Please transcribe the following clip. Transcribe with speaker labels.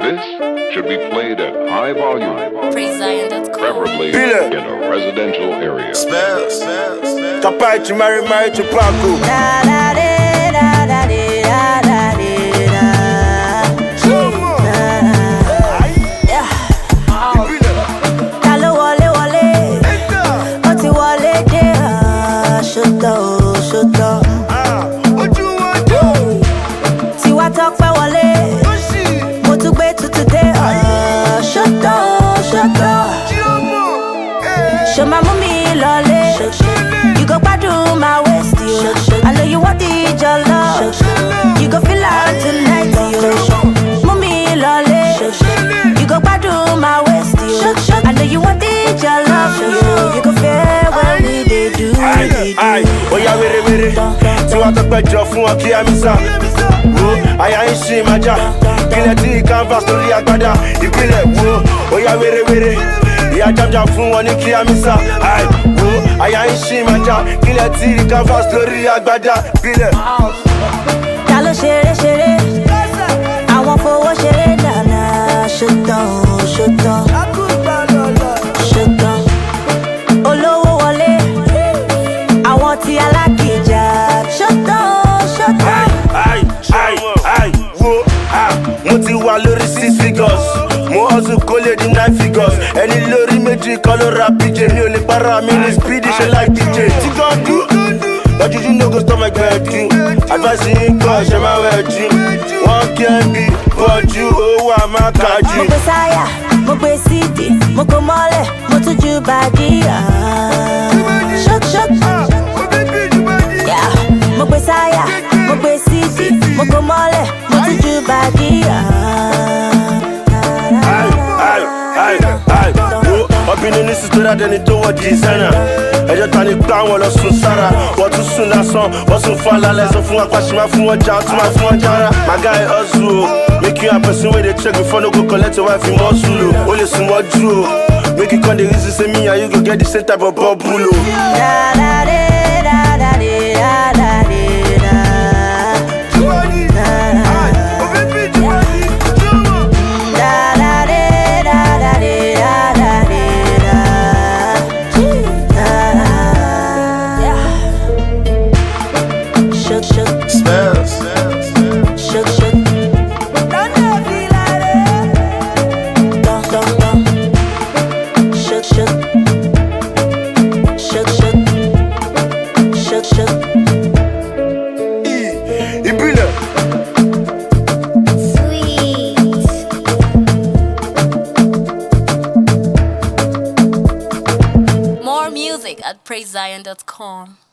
Speaker 1: This should be played at high volume, preferably in a residential area.
Speaker 2: Capai to marry to Paco.
Speaker 3: Show my mommy lolly. You go back to my waist, yo. I know you want it, your love. You go feel out tonight, yo. Mommy lolly. You go back to my waist, yo. I know you want it, your love, yo. You go feel when we they do.
Speaker 2: Aye, oh yeah, wait. So I talk about your phone, okay, I'm I ain't see my job. Kill it, canvas, no reagbada. You kill it, oh yeah, wait. Yeah, jam fun woni ki amisa. Aye, wo, I ain't see my job. Kill it, canvas, no reagbada. Kill it.
Speaker 3: Talo shere. I want for what shere na. Shut down. Olowo wole. I want the alakija. Shut down.
Speaker 2: Aye, wo, mo ti wà lórí 6 figures. Mo hustle kole di 9 figures. Any lórí méjì kan ló rap DJ. Mi ò lè para mi ní speedy ṣe like DJ. Ti gan do, but you no go stop my girl do. Advice in God, ṣe máa wẹ̀ jù. Wọ́n kí ẹ bí bọ́jú owó àmàkájú.
Speaker 3: Mo gbé sáyà, mo gbé CD, mo kò mọ́lẹ̀, mo tún ju bàdí. Shock. Yeah. Mo gbé sáyà, mo gbé CD, mo kò mọ́lẹ̀, mo tún ju bàdí.
Speaker 2: Obìnrin ní sísọ́dá dẹni tó wọ́n designer. Ẹjọ́ ta ni gbá wọn lọ sùn sára. Wọ́n tún sùn lásán, wọ́n sùn fún alálẹ̀. Sọ fún apàṣẹ máa fún wọn jà, tún máa fún wọn jára. My guy hustle o, make you a person wey dey check before no go collect your wife in muscle o. O lè sùn mọ́jú o, make you come dey reason say me and you go get the same type of bubble o.
Speaker 4: More music at PraiseZion.com.